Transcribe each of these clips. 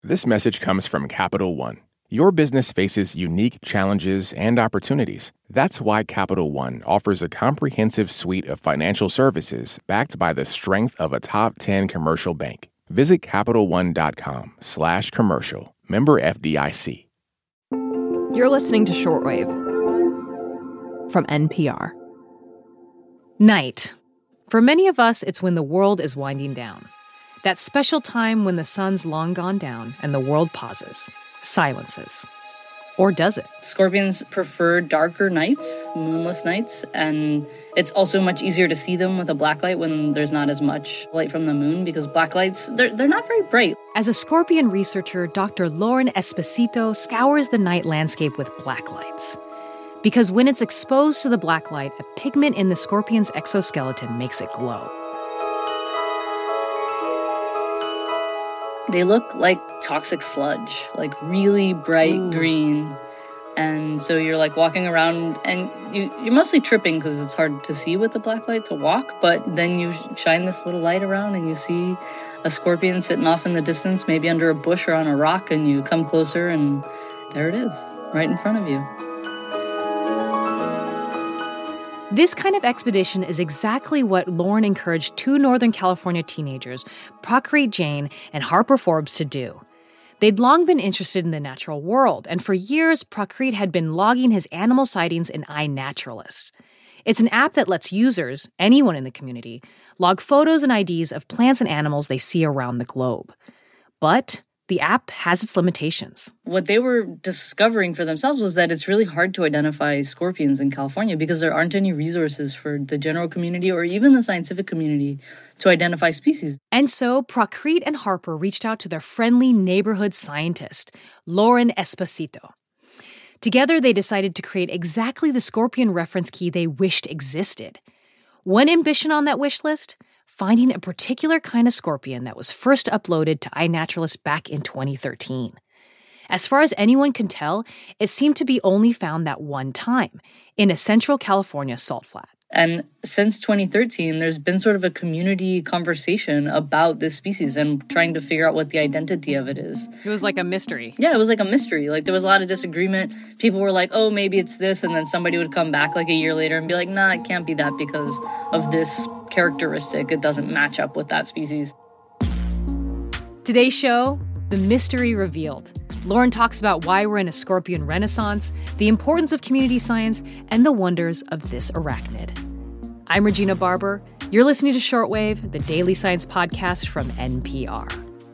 This message comes from Capital One. Your business faces unique challenges and opportunities. That's why Capital One offers a comprehensive suite of financial services backed by the strength of a top 10 commercial bank. Visit CapitalOne.com/commercial. Member FDIC. You're listening to Shortwave from NPR. Night. For many of us, it's when the world is winding down. That special time when the sun's long gone down and the world pauses, silences. Or does it? Scorpions prefer darker nights, moonless nights, and it's also much easier to see them with a blacklight when there's not as much light from the moon, because blacklights, they're not very bright. As a scorpion researcher, Dr. Lauren Esposito scours the night landscape with blacklights. Because when it's exposed to the blacklight, a pigment in the scorpion's exoskeleton makes it glow. They look like toxic sludge, like really bright green. And so you're like walking around and you're mostly tripping because it's hard to see with the black light to walk. But then you shine this little light around and you see a scorpion sitting off in the distance, maybe under a bush or on a rock, and you come closer and there it is, right in front of you. This kind of expedition is exactly what Lauren encouraged two Northern California teenagers, Prakrit Jain and Harper Forbes, to do. They'd long been interested in the natural world, and for years, Prakrit had been logging his animal sightings in iNaturalist. It's an app that lets users, anyone in the community, log photos and IDs of plants and animals they see around the globe. But the app has its limitations. What they were discovering for themselves was that it's really hard to identify scorpions in California because there aren't any resources for the general community or even the scientific community to identify species. And so Prakrit and Harper reached out to their friendly neighborhood scientist, Lauren Esposito. Together, they decided to create exactly the scorpion reference key they wished existed. One ambition on that wish list: finding a particular kind of scorpion that was first uploaded to iNaturalist back in 2013. As far as anyone can tell, it seemed to be only found that one time, in a Central California salt flat. And since 2013, there's been sort of a community conversation about this species and trying to figure out what the identity of it is. It was like a mystery. Yeah, it was like a mystery. Like, there was a lot of disagreement. People were like, oh, maybe it's this. And then somebody would come back like a year later and be like, nah, it can't be that because of this characteristic. It doesn't match up with that species. Today's show, The Mystery Revealed. Lauren talks about why we're in a scorpion renaissance, the importance of community science, and the wonders of this arachnid. I'm Regina Barber. You're listening to Shortwave, the daily science podcast from NPR.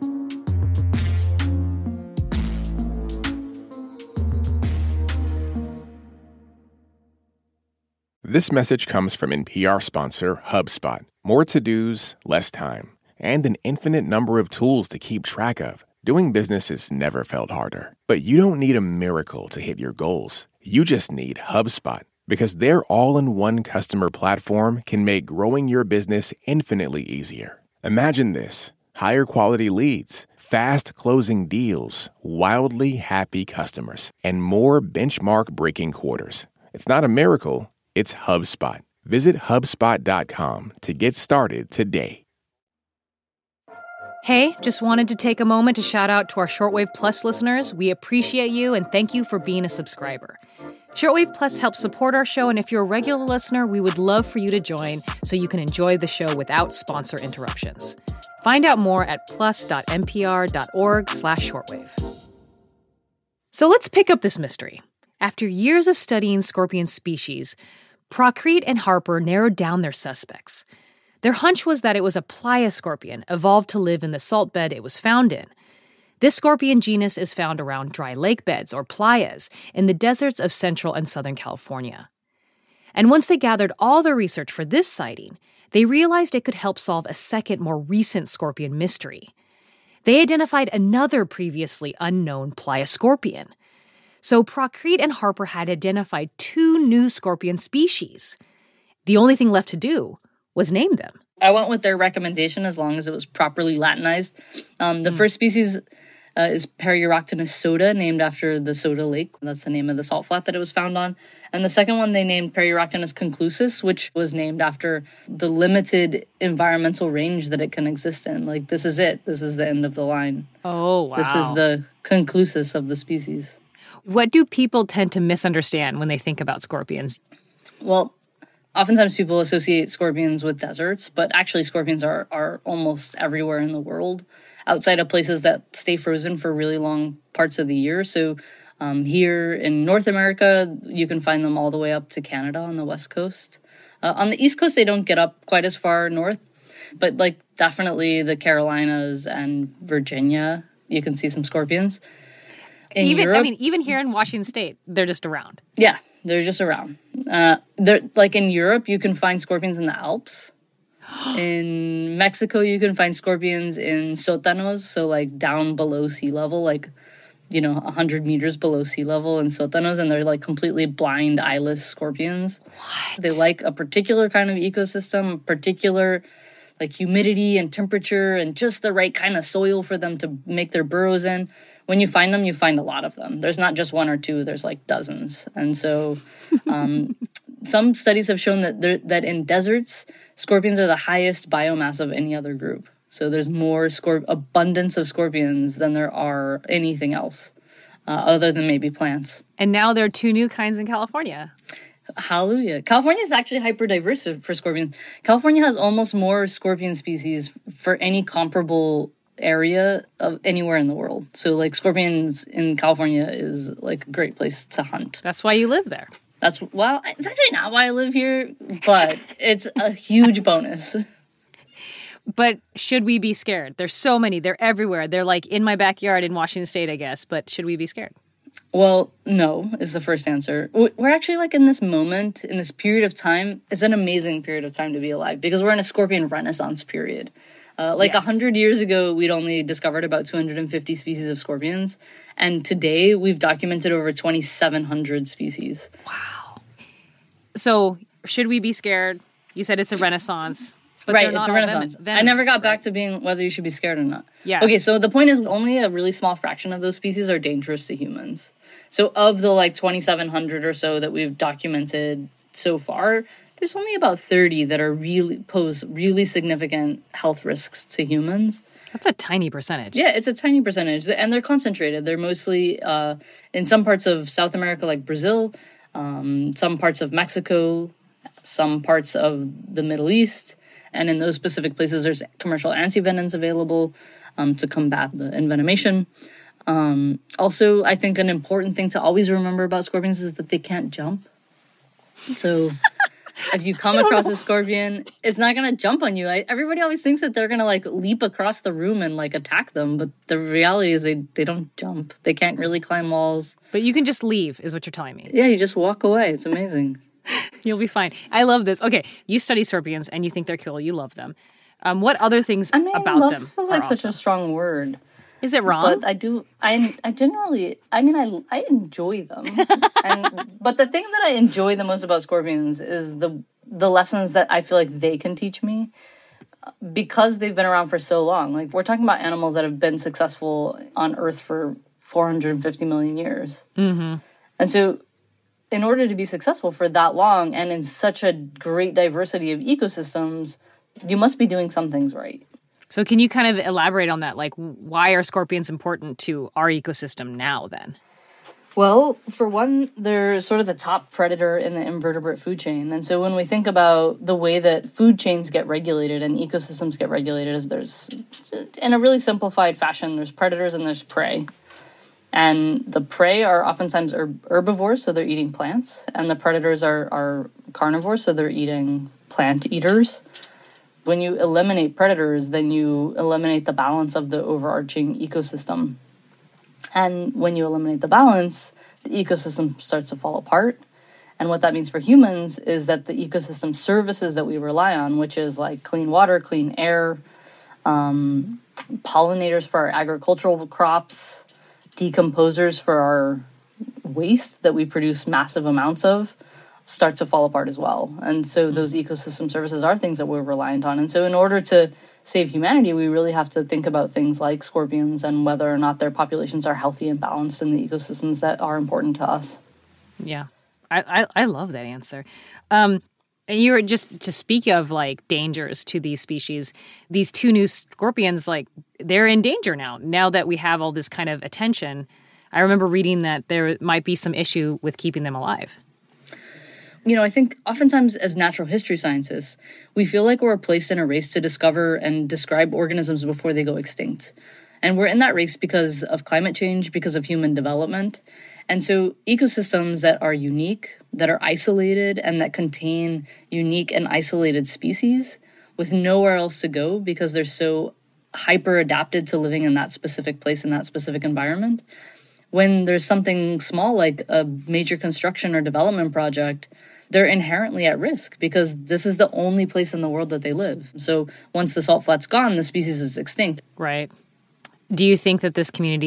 This message comes from NPR sponsor HubSpot. More to-dos, less time, and an infinite number of tools to keep track of. Doing business has never felt harder. But you don't need a miracle to hit your goals. You just need HubSpot, because their all-in-one customer platform can make growing your business infinitely easier. Imagine this: higher quality leads, fast closing deals, wildly happy customers, and more benchmark-breaking quarters. It's not a miracle, it's HubSpot. Visit HubSpot.com to get started today. Hey, just wanted to take a moment to shout out to our Shortwave Plus listeners. We appreciate you and thank you for being a subscriber. Shortwave Plus helps support our show, and if you're a regular listener, we would love for you to join so you can enjoy the show without sponsor interruptions. Find out more at plus.npr.org/shortwave. So let's pick up this mystery. After years of studying scorpion species, Prakrit and Harper narrowed down their suspects. Their hunch was that it was a playa scorpion, evolved to live in the salt bed it was found in. This scorpion genus is found around dry lake beds, or playas, in the deserts of Central and Southern California. And once they gathered all their research for this sighting, they realized it could help solve a second, more recent scorpion mystery. They identified another previously unknown playa scorpion. So Prakrit and Harper had identified two new scorpion species. The only thing left to do was name them. I went with their recommendation as long as it was properly Latinized. The first species is Periuroctonus soda, named after the Soda Lake. That's the name of the salt flat that it was found on. And the second one they named Periuroctonus conclusus, which was named after the limited environmental range that it can exist in. Like, this is it. This is the end of the line. Oh, wow. This is the conclusus of the species. What do people tend to misunderstand when they think about scorpions? Well, oftentimes people associate scorpions with deserts, but actually scorpions are almost everywhere in the world, outside of places that stay frozen for really long parts of the year. So here in North America, you can find them all the way up to Canada on the West Coast. On the East Coast, they don't get up quite as far north, but like definitely the Carolinas and Virginia, you can see some scorpions. In Europe, even here in Washington State, they're just around. Yeah, they're just around. They're like in Europe, you can find scorpions in the Alps. In Mexico, you can find scorpions in sótanos, so like down below sea level, like 100 meters below sea level in sótanos, and they're like completely blind, eyeless scorpions. What? They like a particular kind of ecosystem, particular like humidity and temperature, and just the right kind of soil for them to make their burrows in. When you find them, you find a lot of them. There's not just one or two, there's like dozens. And so some studies have shown that in deserts, scorpions are the highest biomass of any other group. So there's more abundance of scorpions than there are anything else, other than maybe plants. And now there are 2 new kinds in California. Hallelujah. California is actually hyper diverse for scorpions. California has almost more scorpion species for any comparable area of anywhere in the world. So like scorpions in California is like a great place to hunt. That's why you live there. It's actually not why I live here, but it's a huge bonus. But should we be scared? There's so many. They're everywhere. They're like in my backyard in Washington State, I guess. But should we be scared? Well, no is the first answer. We're actually like in this moment, in this period of time. It's an amazing period of time to be alive because we're in a scorpion renaissance period. 100 years ago, we'd only discovered about 250 species of scorpions. And today, we've documented over 2,700 species. Wow. So should we be scared? You said it's a renaissance. But right, it's a renaissance. I never got back to being whether you should be scared or not. Yeah. Okay, so the point is only a really small fraction of those species are dangerous to humans. So of the 2,700 or so that we've documented so far, there's only about 30 that are pose really significant health risks to humans. That's a tiny percentage. Yeah, it's a tiny percentage, and they're concentrated. They're mostly in some parts of South America, like Brazil, some parts of Mexico, some parts of the Middle East. And in those specific places, there's commercial antivenoms available to combat the envenomation. Also, I think an important thing to always remember about scorpions is that they can't jump. So if you come across a scorpion, it's not going to jump on you. Everybody always thinks that they're going to leap across the room and attack them. But the reality is they don't jump. They can't really climb walls. But you can just leave is what you're telling me. Yeah, you just walk away. It's amazing. You'll be fine. I love this. Okay, you study scorpions and you think they're cool. You love them. What other things about love them feels are like awesome? such a strong word. Is it wrong? But I do. I generally. I mean, I enjoy them. But the thing that I enjoy the most about scorpions is the lessons that I feel like they can teach me because they've been around for so long. Like we're talking about animals that have been successful on Earth for 450 million years, and so. In order to be successful for that long and in such a great diversity of ecosystems, you must be doing some things right. So can you kind of elaborate on that? Like, why are scorpions important to our ecosystem now, then? Well, for one, they're sort of the top predator in the invertebrate food chain. And so when we think about the way that food chains get regulated and ecosystems get regulated, is there's, in a really simplified fashion, there's predators and there's prey. And the prey are oftentimes herbivores, so they're eating plants. And the predators are carnivores, so they're eating plant eaters. When you eliminate predators, then you eliminate the balance of the overarching ecosystem. And when you eliminate the balance, the ecosystem starts to fall apart. And what that means for humans is that the ecosystem services that we rely on, which is like clean water, clean air, pollinators for our agricultural crops, decomposers for our waste that we produce massive amounts of, start to fall apart as well. And so those ecosystem services are things that we're reliant on. And so in order to save humanity, we really have to think about things like scorpions and whether or not their populations are healthy and balanced in the ecosystems that are important to us. Yeah, I love that answer. And you were just to speak of like dangers to these species, these two new scorpions, like they're in danger now that we have all this kind of attention. I remember reading that there might be some issue with keeping them alive. You know, I think oftentimes as natural history scientists, we feel like we're placed in a race to discover and describe organisms before they go extinct. And we're in that race because of climate change, because of human development. And so ecosystems that are unique, that are isolated, and that contain unique and isolated species with nowhere else to go because they're so hyper adapted to living in that specific place, in that specific environment. When there's something small like a major construction or development project, they're inherently at risk because this is the only place in the world that they live. So once the salt flat's gone, the species is extinct. Right. Do you think that this community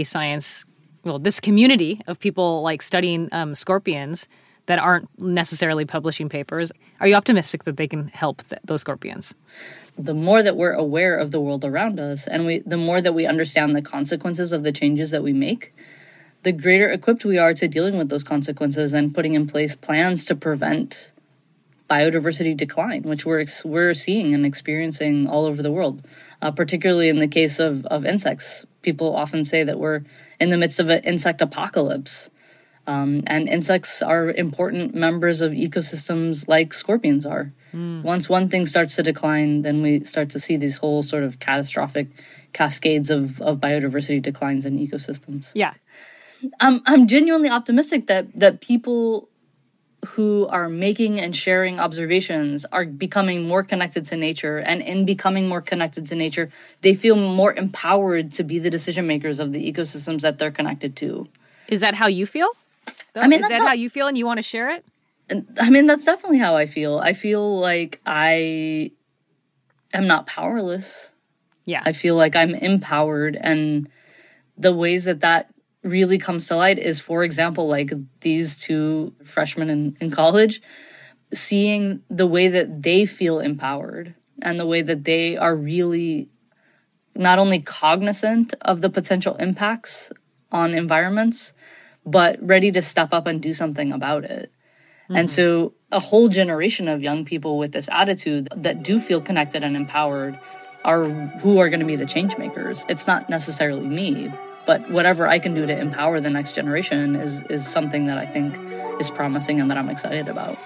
of people like studying scorpions that aren't necessarily publishing papers, are you optimistic that they can help those scorpions? The more that we're aware of the world around us and the more that we understand the consequences of the changes that we make, the greater equipped we are to dealing with those consequences and putting in place plans to prevent biodiversity decline, which we're seeing and experiencing all over the world, particularly in the case of insects. People often say that we're in the midst of an insect apocalypse. And insects are important members of ecosystems like scorpions are. Once one thing starts to decline, then we start to see these whole sort of catastrophic cascades of biodiversity declines in ecosystems. Yeah. I'm genuinely optimistic that people who are making and sharing observations are becoming more connected to nature. And in becoming more connected to nature, they feel more empowered to be the decision makers of the ecosystems that they're connected to. Is that how you feel? I mean, is that how you feel and you want to share it? I mean, that's definitely how I feel. I feel like I am not powerless. Yeah. I feel like I'm empowered. And the ways that really comes to light is, for example, like these two freshmen in college, seeing the way that they feel empowered and the way that they are really not only cognizant of the potential impacts on environments, but ready to step up and do something about it. Mm-hmm. And so a whole generation of young people with this attitude that do feel connected and empowered who are going to be the change makers. It's not necessarily me, but whatever I can do to empower the next generation is something that I think is promising and that I'm excited about.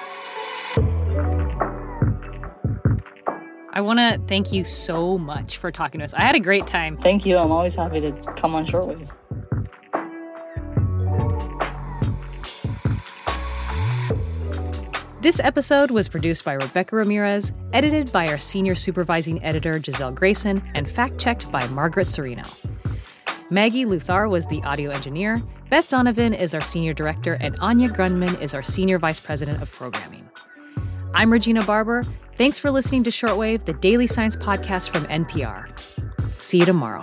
I want to thank you so much for talking to us. I had a great time. Thank you. I'm always happy to come on Shortwave. This episode was produced by Rebecca Ramirez, edited by our senior supervising editor, Giselle Grayson, and fact-checked by Margaret Serino. Maggie Luthar was the audio engineer, Beth Donovan is our senior director, and Anya Grundman is our senior vice president of programming. I'm Regina Barber. Thanks for listening to Shortwave, the daily science podcast from NPR. See you tomorrow.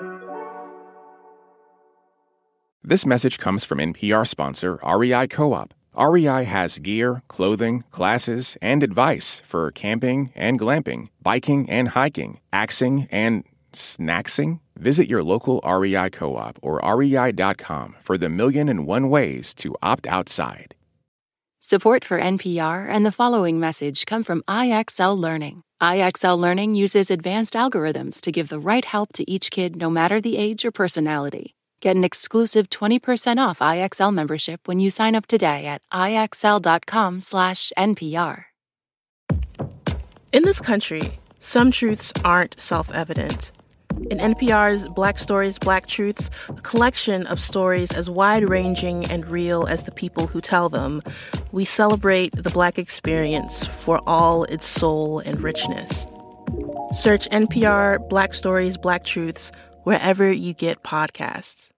This message comes from NPR sponsor REI Co-op. REI has gear, clothing, classes, and advice for camping and glamping, biking and hiking, axing and snacksing. Visit your local REI Co-op or rei.com for the 1,000,001 ways to opt outside. Support for NPR and the following message come from IXL Learning. IXL Learning uses advanced algorithms to give the right help to each kid no matter the age or personality. Get an exclusive 20% off IXL membership when you sign up today at IXL.com/NPR. In this country, some truths aren't self-evident. In NPR's Black Stories, Black Truths, a collection of stories as wide-ranging and real as the people who tell them, we celebrate the Black experience for all its soul and richness. Search NPR Black Stories, Black Truths wherever you get podcasts.